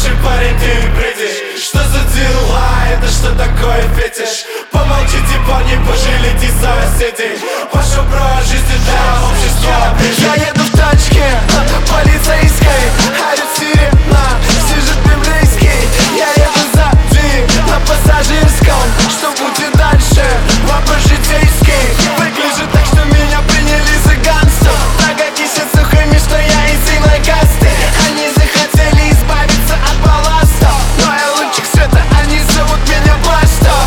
Слушай, парень, ты бредишь. Что за дела? Это что такое фетиш? Помолчите, парни, пожалейте соседей. Ваша права жизни для общества. Я еду в тачке полицейской, орёт сирена, сижет библейский. Я еду сзади на пассажирском. Что будет дальше? Вопрос житейский. Выгляжу так, что меня приняли за гангстер. Так кисят сухими, что я из иной касты. Они захотели избавиться от балласта, но я лучик света, они зовут меня Баста.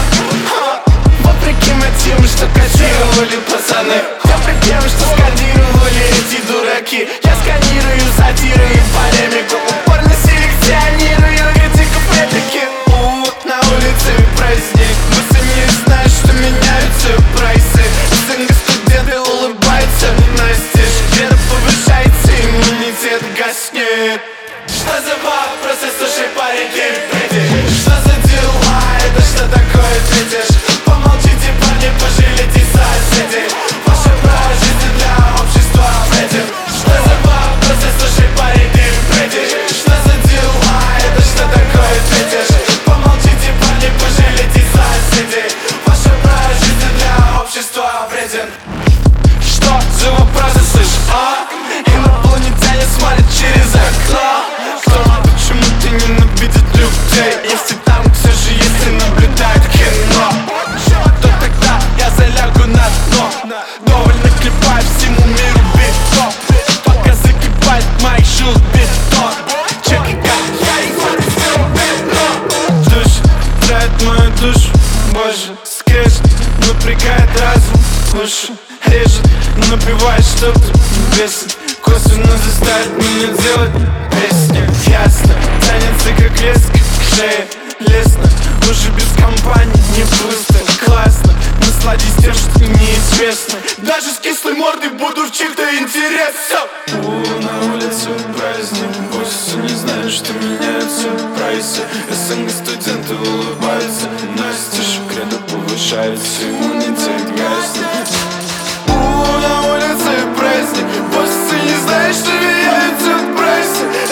Вопреки мотивам, что кодировали пацаны, вопреки тем, что скандировали эти дураки. Я сканирую сатиры и полемику, упорно селекционирую критику петлики. На улице праздник, вы сами знаете, что меняются прайсы. СНГ студенты улыбаются настежь, вера повышается, иммунитет гаснет. Что за вопросы? Слушай, парень, ты бредишь. Что за дела? Это что такое фетиш? Помолчите, парни, пожалейте соседей. Ваша права жизни для общества вреден. Что за вопросы? Слушай, парень, ты бредишь. Что за дела? Это что такое фетиш? Помолчите, парни, пожалейте соседей. Ваша права жизни для общества вреден. Что за вопросы, слышь, а? Инопланетяне смотрят через окно. Кто, почему ты ненавидит людей? Если там все же есть и наблюдает кино, то тогда я залягу на дно. Довольно клепать всему миру бетон, пока закипает моих жил бетон. Чекай, как я их вырастил бетон. Душа травит мою душу, боже, скрежет, напрягает разум, уши режет, напевает что-то бесит, косвенно заставит меня делать песни. Ясно, тянется как леска к шее, лестно, уже без компании не пусто, классно. Насладись тем, что неизвестно. Даже с кислой мордой буду в чьих-то интересах. На улице праздник, боссы не знают, что меняются прайсы. СНГ студенты улыбаются настежь, кредо повышается, иммунитет гаснет. На улице праздник, боссы не знают, что меняются прайсы.